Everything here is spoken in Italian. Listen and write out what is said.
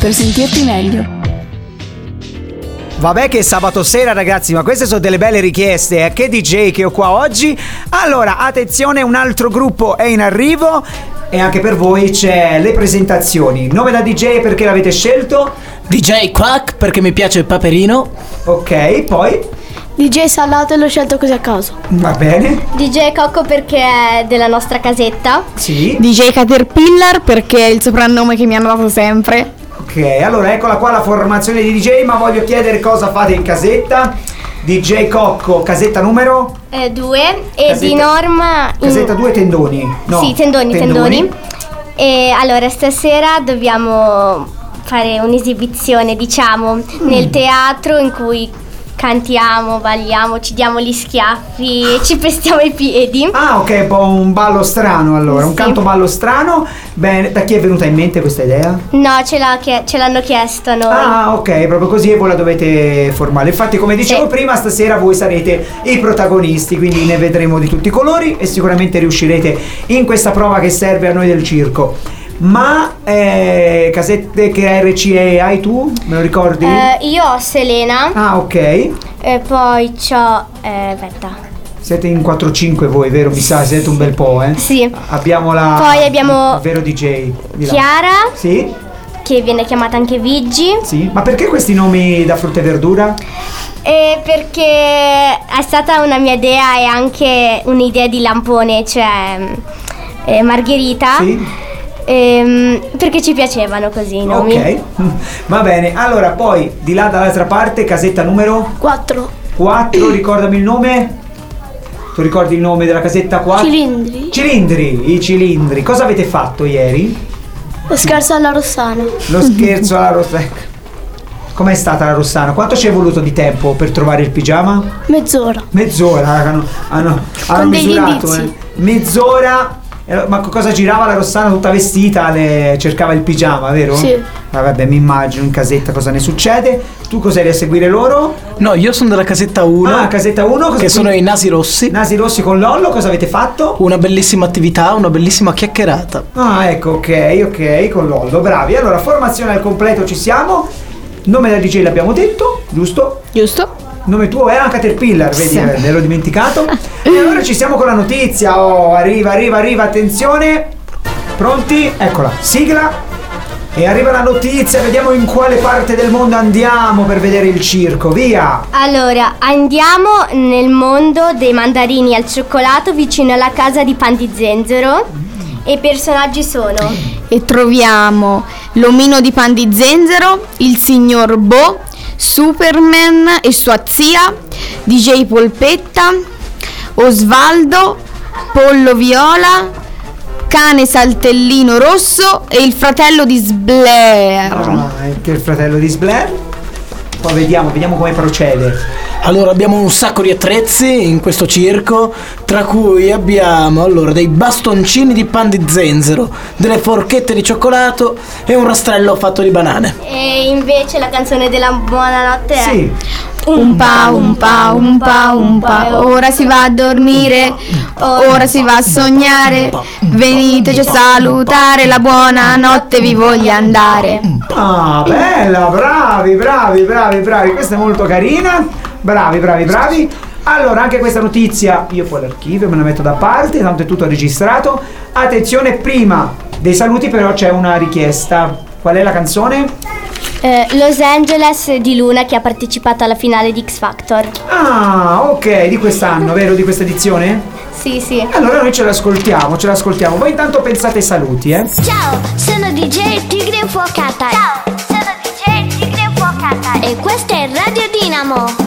per sentirti meglio. Vabbè che è sabato sera, ragazzi, ma queste sono delle belle richieste. Che DJ che ho qua oggi. Allora, attenzione, un altro gruppo è in arrivo e anche per voi c'è le presentazioni. Nome da DJ, perché l'avete scelto? DJ Quack perché mi piace il paperino. Ok, poi? DJ Salato, l'ho scelto così a caso. Va bene. DJ Cocco perché è della nostra casetta. Sì. DJ Caterpillar perché è il soprannome che mi hanno dato sempre. Ok, allora eccola qua la formazione di DJ, ma voglio chiedere cosa fate in casetta. DJ Cocco, casetta numero? 2 e di norma... Casetta 2 tendoni? No. Sì, tendoni. E allora stasera dobbiamo fare un'esibizione, diciamo, nel teatro in cui cantiamo, balliamo, ci diamo gli schiaffi e ci pestiamo i piedi. Ah, ok, un po' un ballo strano allora, Sì. un canto ballo strano. Bene, da chi è venuta in mente questa idea? No, ce l'hanno chiesto a noi. Ah, ok, proprio così e voi la dovete formare. Infatti, come dicevo Sì. prima, stasera voi sarete i protagonisti, quindi ne vedremo di tutti i colori e sicuramente riuscirete in questa prova che serve a noi del circo. Ma casette che RCE hai tu? Me lo ricordi? Io ho Selena Ah, ok. e poi c'ho... aspetta. Siete in 4-5 voi, vero? Mi sa, siete un bel po', eh? Sì. Abbiamo la... Poi abbiamo il vero DJ di là. Chiara, Sì? che viene chiamata anche Vigi. Sì. Ma perché questi nomi da frutta e verdura? Perché è stata una mia idea e anche un'idea di Lampone, cioè Margherita. Sì. Perché ci piacevano così i nomi. Ok, va bene. Allora, poi di là dall'altra parte, casetta numero 4. 4, ricordami il nome. Tu ricordi il nome della casetta 4? Cilindri. Cilindri, i cilindri. Cosa avete fatto ieri? Lo scherzo alla Rossana. Lo scherzo alla Rossana. Com'è stata la Rossana? Quanto ci è voluto di tempo per trovare il pigiama? Mezz'ora. Mezz'ora, hanno Con degli misurato, indizi. Mezz'ora. Ma cosa girava la Rossana tutta vestita? Cercava il pigiama, vero? Sì. Vabbè, mi immagino in casetta cosa ne succede. Tu cos'eri a seguire loro? No, io sono della casetta 1. Ah, casetta 1. Che sono i nasi rossi. Nasi rossi con Lollo, cosa avete fatto? Una bellissima attività, una bellissima chiacchierata. Ah, ecco, ok, con Lollo, bravi. Allora, formazione al completo ci siamo. Nome da DJ l'abbiamo detto, giusto? Giusto? Nome tuo è Caterpillar, vedi, Sì. me l'ero dimenticato. E allora ci siamo con la notizia. Oh, arriva, attenzione. Pronti? Eccola, sigla. E arriva la notizia, vediamo in quale parte del mondo andiamo per vedere il circo, via. Allora, andiamo nel mondo dei mandarini al cioccolato vicino alla casa di Pan di Zenzero. E i personaggi sono... E troviamo l'omino di Pan di Zenzero, il signor Bo, Superman e sua zia, DJ Polpetta, Osvaldo, Pollo Viola, cane saltellino rosso e il fratello di Sblair. Anche il fratello di Sblair. Poi vediamo come procede. Allora abbiamo un sacco di attrezzi in questo circo, tra cui abbiamo allora dei bastoncini di Pan di Zenzero, delle forchette di cioccolato e un rastrello fatto di banane. E invece la canzone della buonanotte è... Sì. Umpa, umpa, umpa, umpa, ora si va a dormire, ora si va a sognare, veniteci a salutare, la buonanotte vi voglio andare. Ah, bella, bravi. Questa è molto carina. Bravi. Allora, anche questa notizia io poi l'archivio me la metto da parte, tanto è tutto registrato. Attenzione, prima dei saluti però c'è una richiesta. Qual è la canzone? Los Angeles di Luna, che ha partecipato alla finale di X Factor. Ah, ok, di quest'anno, vero? Di questa edizione? Sì. Allora noi ce l'ascoltiamo. Voi intanto pensate ai saluti, eh? Ciao, sono DJ Tigre Infuocata. E questa è Radio Dinamo.